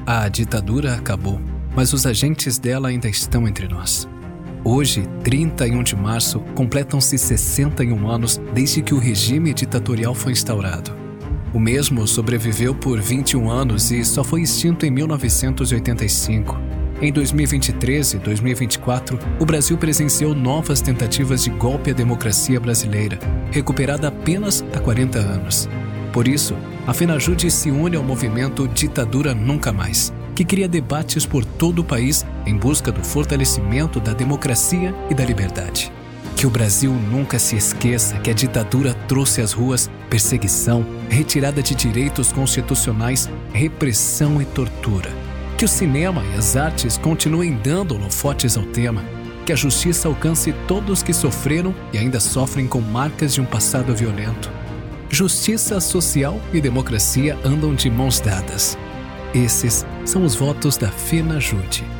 A ditadura acabou, mas os agentes dela ainda estão entre nós. Hoje, 31 de março, completam-se 61 anos desde que o regime ditatorial foi instaurado. O mesmo sobreviveu por 21 anos e só foi extinto em 1985. Em 2023 e 2024, o Brasil presenciou novas tentativas de golpe à democracia brasileira, recuperada apenas há 40 anos. Por isso, a FENAJUDE se une ao movimento Ditadura Nunca Mais, que cria debates por todo o país em busca do fortalecimento da democracia e da liberdade. Que o Brasil nunca se esqueça que a ditadura trouxe às ruas perseguição, retirada de direitos constitucionais, repressão e tortura. Que o cinema e as artes continuem dando holofotes ao tema. Que a justiça alcance todos que sofreram e ainda sofrem com marcas de um passado violento. Justiça social e democracia andam de mãos dadas. Esses são os votos da FENAJUDE.